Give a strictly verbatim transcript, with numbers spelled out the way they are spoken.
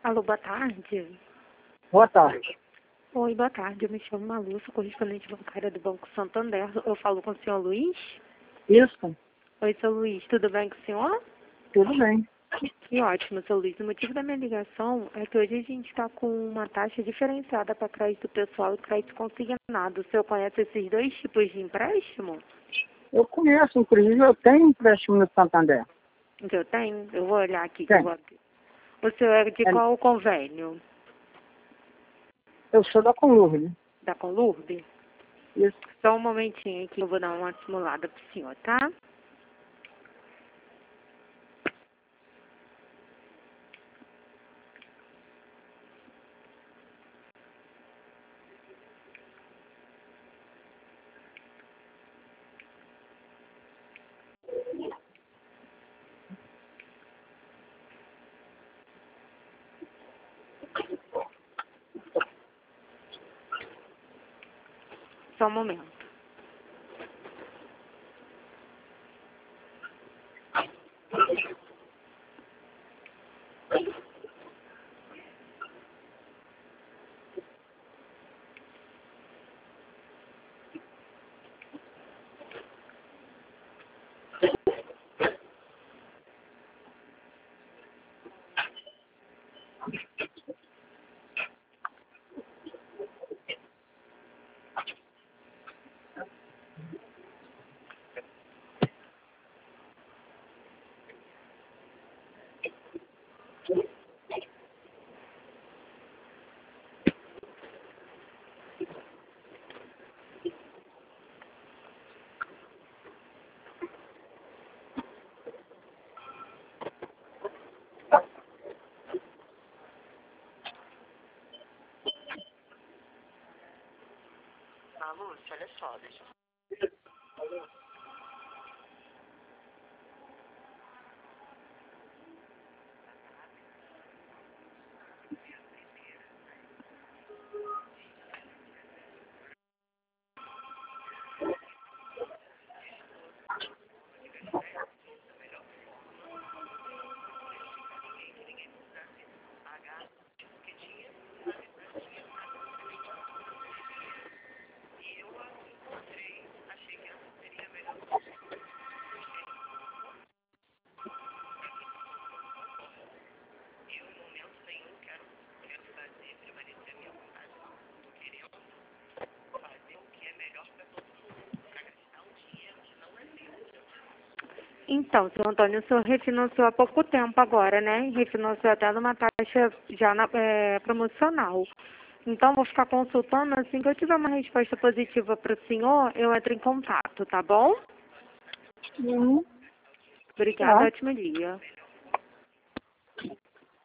Alô, boa tarde. Boa tarde. Oi, boa tarde. Eu me chamo Malu, sou correspondente bancária do Banco Santander. Eu falo com o senhor Luiz? Isso, Oi, seu Luiz, tudo bem com o senhor? tudo bem. Que ótimo, seu Luiz. O motivo da minha ligação é que hoje a gente está com uma taxa diferenciada para crédito pessoal e crédito consignado. O senhor conhece esses dois tipos de empréstimo? Eu conheço, inclusive eu tenho empréstimo no Santander. Que eu tenho? Eu vou olhar aqui. Que Tem. eu vou abrir. O senhor é de É, qual convênio? Eu sou da Conlurb. Da Conlurb? Isso. Só um momentinho aqui, eu vou dar uma simulada para o senhor, tá? Só um momento. Ah, Lúcia, olha só, deixa eu... Então, seu Antônio, o senhor refinanciou há pouco tempo agora, né? Refinanciou até numa taxa já na, é, promocional. Então, vou ficar consultando. Assim que eu tiver uma resposta positiva para o senhor, eu entro em contato, tá bom? Uhum. Obrigada, Tá. ótimo dia.